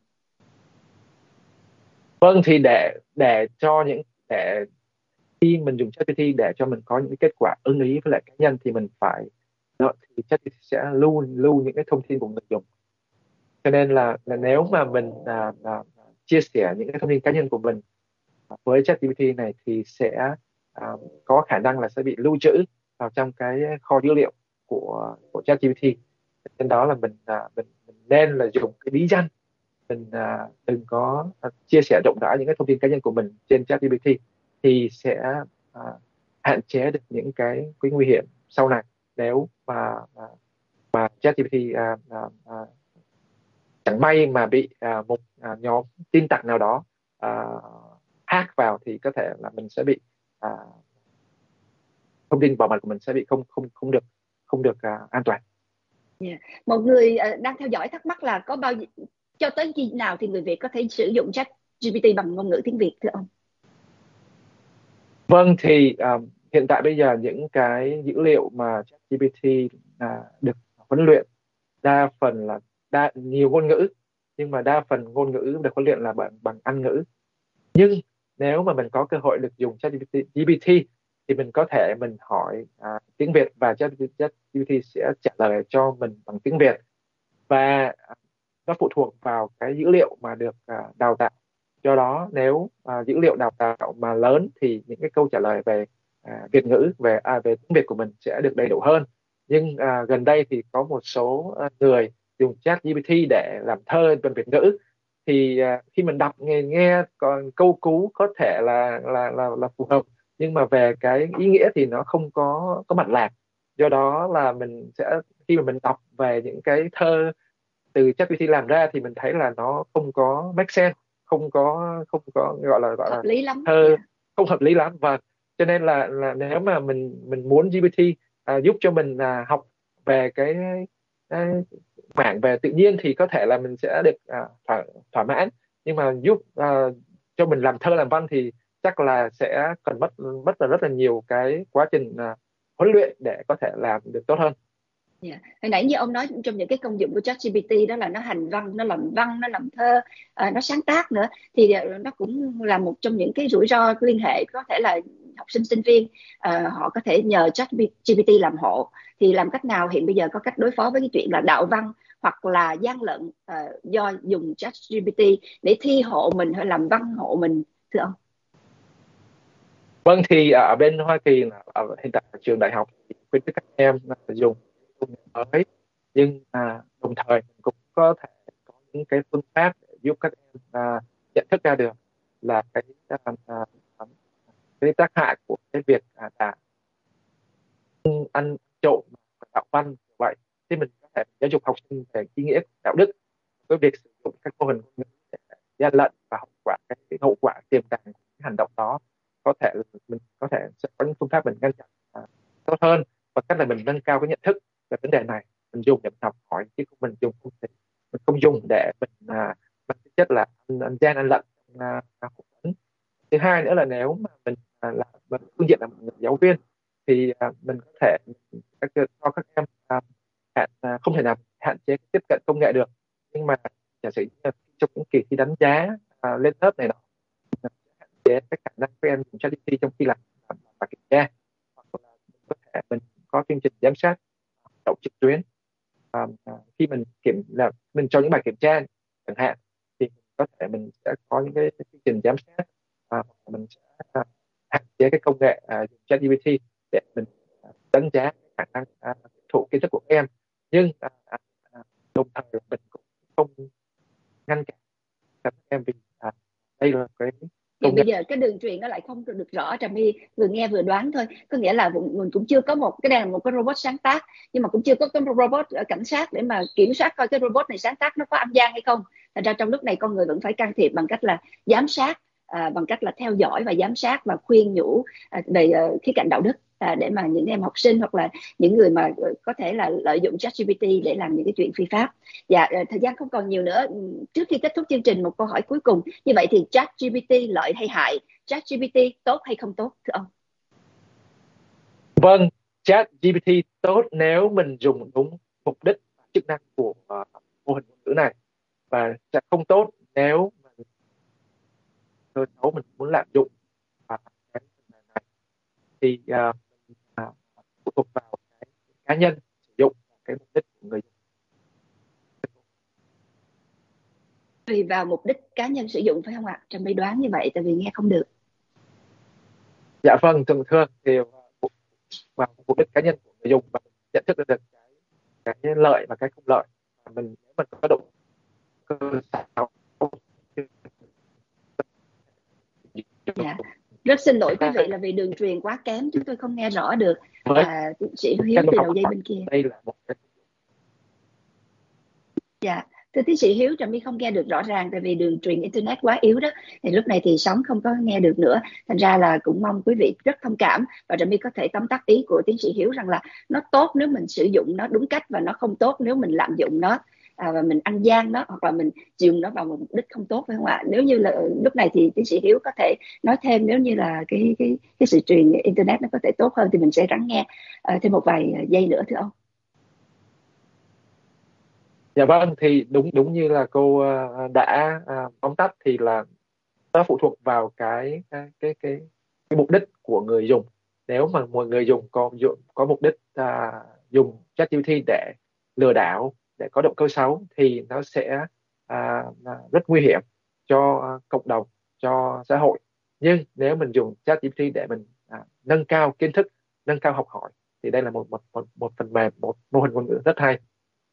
Vâng thì để khi mình dùng ChatGPT để cho mình có những cái kết quả ưng ý với lại cá nhân thì mình phải thì ChatGPT sẽ lưu lưu những cái thông tin của người dùng. Cho nên là nếu mà mình chia sẻ những cái thông tin cá nhân của mình với ChatGPT này thì sẽ có khả năng là sẽ bị lưu trữ vào trong cái kho dữ liệu của ChatGPT. Nên đó là mình nên là dùng cái bí danh, mình đừng có chia sẻ rộng rãi những cái thông tin cá nhân của mình trên ChatGPT, thì sẽ hạn chế được những cái nguy hiểm sau này nếu mà ChatGPT chẳng may mà bị một nhóm tin tặc nào đó à, hack vào, thì có thể là mình sẽ bị à, thông tin bảo mật của mình sẽ bị không được an toàn. Yeah. Một người đang theo dõi thắc mắc là cho tới khi nào thì người Việt có thể sử dụng chat GPT bằng ngôn ngữ tiếng Việt thưa ông? Vâng, thì hiện tại bây giờ những cái dữ liệu mà ChatGPT được huấn luyện đa phần là nhiều ngôn ngữ, nhưng mà đa phần ngôn ngữ được huấn luyện là bằng Anh ngữ. Nhưng nếu mà mình có cơ hội được dùng ChatGPT thì mình có thể mình hỏi tiếng Việt, và ChatGPT sẽ trả lời cho mình bằng tiếng Việt. Và nó phụ thuộc vào cái dữ liệu mà được đào tạo. Do đó nếu dữ liệu đào tạo mà lớn thì những cái câu trả lời về Việt ngữ, về tiếng Việt của mình sẽ được đầy đủ hơn. Nhưng gần đây thì có một số người dùng ChatGPT để làm thơ bằng Việt ngữ, thì khi mình đọc nghe còn câu cú có thể là phù hợp, nhưng mà về cái ý nghĩa thì nó không có mạch lạc. Do đó là mình sẽ, khi mà mình đọc về những cái thơ từ ChatGPT làm ra, thì mình thấy là nó không có make sense, không có gọi là Hợp lý lắm. thơ, Yeah. không hợp lý lắm. Và cho nên là nếu mà mình muốn GPT giúp cho mình học về cái mảng về tự nhiên, thì có thể là mình sẽ được thỏa mãn. Nhưng mà giúp cho mình làm thơ làm văn thì chắc là sẽ cần mất rất là nhiều cái quá trình huấn luyện để có thể làm được tốt hơn. Yeah. Hồi nãy như ông nói, trong những cái công dụng của ChatGPT đó là nó hành văn, nó làm văn, nó làm thơ, nó sáng tác nữa, thì nó cũng là một trong những cái rủi ro liên hệ. Có thể là học sinh sinh viên họ có thể nhờ ChatGPT làm hộ. Thì làm cách nào hiện bây giờ có cách đối phó với cái chuyện là đạo văn hoặc là gian lận do dùng ChatGPT để thi hộ mình hay làm văn hộ mình thưa ông? Vâng, thì ở bên Hoa Kỳ là hiện tại trường đại học thì khuyến khích các em là dùng công nghệ mới, nhưng đồng thời mình cũng có thể có những cái phương pháp để giúp các em nhận thức ra được là à, cái tác hại của cái việc là ăn trộm đạo văn như vậy. Thì mình có thể giáo dục học sinh về ý nghĩa của đạo đức, với việc sử dụng các mô hình ngôn ngữ để gian lận và cái hậu quả tiềm tàng của cái hành động đó. Có thể là mình có thể sẽ có những phương pháp mình ngăn chặn tốt hơn, và cách là mình nâng cao cái nhận thức về vấn đề này. Mình dùng để mình học hỏi, chứ không mình dùng không thể, mình không dùng để mình mang tính chất là ăn gian ăn lận học vấn. Thứ hai nữa là nếu mà mình là phương diện là một người giáo viên, thì mình có thể cho các em không thể nào hạn chế tiếp cận công nghệ được, nhưng mà giả sử như là trong những kỳ thi đánh giá lên lớp này nọ, mình sẽ hạn chế cái khả năng các em dùng ChatGPT trong khi làm bài kiểm tra. Hoặc là mình có thể mình có chương trình giám sát hoạt động trực tuyến. Khi mình mình cho những bài kiểm tra chẳng hạn, thì mình có thể mình sẽ có những cái chương trình giám sát, hoặc là mình sẽ hạn chế cái công nghệ dùng ChatGPT để mình đánh giá khả năng tiếp thụ kiến thức của các em. Nhưng đồng thời mình cũng không ngăn cản các em, vì đây là cái Vậy công bây nghệ. giờ cái đường truyền nó lại không được rõ, Trà My vừa nghe vừa đoán thôi. Có nghĩa là mình cũng chưa có cái đây là một cái robot sáng tác, nhưng mà cũng chưa có cái robot cảnh sát để mà kiểm soát coi cái robot này sáng tác nó có ăn gian hay không. Thành ra trong lúc này con người vẫn phải can thiệp bằng cách là giám sát, bằng cách là theo dõi và giám sát và khuyên nhủ về khía cạnh đạo đức, để mà những em học sinh hoặc là những người mà có thể là lợi dụng ChatGPT để làm những cái chuyện phi pháp. Dạ, thời gian không còn nhiều nữa. Trước khi kết thúc chương trình, một câu hỏi cuối cùng. Như vậy thì ChatGPT lợi hay hại? ChatGPT tốt hay không tốt thưa ông? Vâng, ChatGPT tốt nếu mình dùng đúng mục đích và chức năng của mô hình ngôn ngữ này, và sẽ không tốt nếu mình cơ xấu mình muốn lạm dụng cái phần mềm này. Thì à, phụ thuộc vào cái cá nhân sử dụng và cái mục đích của người dùng. Tùy vào mục đích cá nhân sử dụng phải không ạ? Trâm mới đoán như vậy tại vì nghe không được. Dạ vâng, thường thường thì vào mục đích cá nhân của người dùng, và mình nhận thức được cái lợi và cái không lợi. Và mình nếu mình có động cơ xấu Dạ. Rất xin lỗi quý vị là vì đường truyền quá kém, chúng tôi không nghe rõ được. Tiến sĩ Hiếu từ đầu dây bên kia. Đây là một cái... Dạ, thưa tiến sĩ Hiếu, Trà My không nghe được rõ ràng tại vì đường truyền internet quá yếu đó. Thì lúc này thì sóng không có nghe được nữa. Thành ra là cũng mong quý vị rất thông cảm, và Trà My có thể tóm tắt ý của tiến sĩ Hiếu rằng là nó tốt nếu mình sử dụng nó đúng cách, và nó không tốt nếu mình lạm dụng nó, và mình ăn gian nó, hoặc là mình dùng nó vào một mục đích không tốt, phải không ạ? Nếu như là lúc này thì tiến sĩ Hiếu có thể nói thêm, nếu như là cái sự truyền internet nó có thể tốt hơn thì mình sẽ lắng nghe thêm một vài giây nữa, thưa ông. Dạ vâng, thì đúng như là cô đã tóm tắt, thì là nó phụ thuộc vào cái mục đích của người dùng. Nếu mà một người dùng có mục đích dùng ChatGPT để lừa đảo, để có động cơ xấu, thì nó sẽ rất nguy hiểm cho cộng đồng, cho xã hội. Nhưng nếu mình dùng ChatGPT để mình nâng cao kiến thức, nâng cao học hỏi, thì đây là một phần mềm, một mô hình ngôn ngữ rất hay.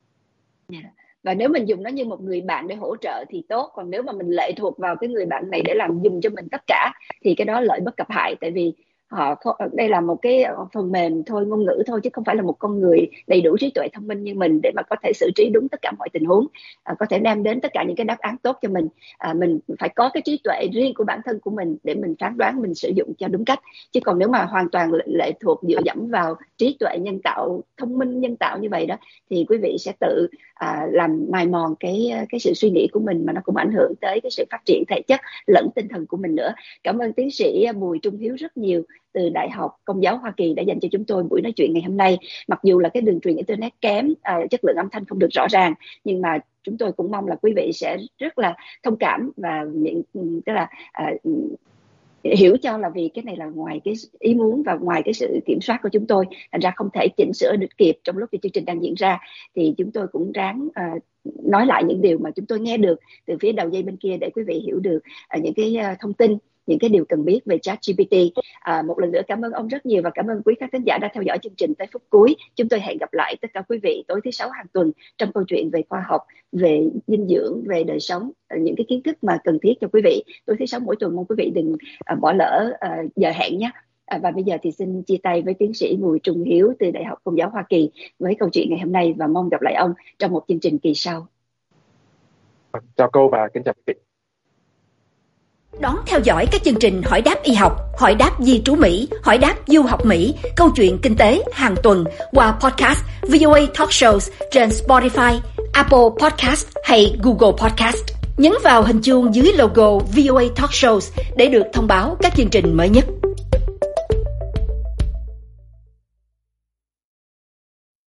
Và nếu mình dùng nó như một người bạn để hỗ trợ thì tốt, còn nếu mà mình lệ thuộc vào cái người bạn này để làm dùng cho mình tất cả thì cái đó lợi bất cập hại. Tại vì đây là một cái phần mềm thôi, ngôn ngữ thôi, chứ không phải là một con người đầy đủ trí tuệ thông minh như mình để mà có thể xử trí đúng tất cả mọi tình huống, có thể đem đến tất cả những cái đáp án tốt cho mình. Mình phải có cái trí tuệ riêng của bản thân của mình để mình phán đoán, mình sử dụng cho đúng cách. Chứ còn nếu mà hoàn toàn lệ thuộc dựa dẫm vào trí tuệ nhân tạo, thông minh nhân tạo như vậy đó, thì quý vị sẽ tự làm mài mòn cái sự suy nghĩ của mình, mà nó cũng ảnh hưởng tới cái sự phát triển thể chất lẫn tinh thần của mình nữa. Cảm ơn tiến sĩ Bùi Trung Hiếu rất nhiều từ Đại học Công giáo Hoa Kỳ đã dành cho chúng tôi buổi nói chuyện ngày hôm nay. Mặc dù là cái đường truyền internet kém, chất lượng âm thanh không được rõ ràng, nhưng mà chúng tôi cũng mong là quý vị sẽ rất là thông cảm và tức là hiểu cho là vì cái này là ngoài cái ý muốn và ngoài cái sự kiểm soát của chúng tôi, thành ra không thể chỉnh sửa được kịp trong lúc chương trình đang diễn ra. Thì chúng tôi cũng ráng nói lại những điều mà chúng tôi nghe được từ phía đầu dây bên kia để quý vị hiểu được những cái thông tin, những cái điều cần biết về ChatGPT. Một lần nữa cảm ơn ông rất nhiều, và cảm ơn quý khán thính giả đã theo dõi chương trình tới phút cuối. Chúng tôi hẹn gặp lại tất cả quý vị tối thứ Sáu hàng tuần trong câu chuyện về khoa học, về dinh dưỡng, về đời sống, những cái kiến thức mà cần thiết cho quý vị. Tối thứ Sáu mỗi tuần, mong quý vị đừng bỏ lỡ giờ hẹn nhé. Và bây giờ thì xin chia tay với tiến sĩ Bùi Trung Hiếu từ Đại học Công giáo Hoa Kỳ với câu chuyện ngày hôm nay, và mong gặp lại ông trong một chương trình kỳ sau. Chào cô và kính chào quý vị. Đón theo dõi các chương trình Hỏi đáp y học, Hỏi đáp di trú Mỹ, Hỏi đáp du học Mỹ, Câu chuyện kinh tế hàng tuần qua podcast VOA Talk Shows trên Spotify, Apple Podcast hay Google Podcast. Nhấn vào hình chuông dưới logo VOA Talk Shows để được thông báo các chương trình mới nhất.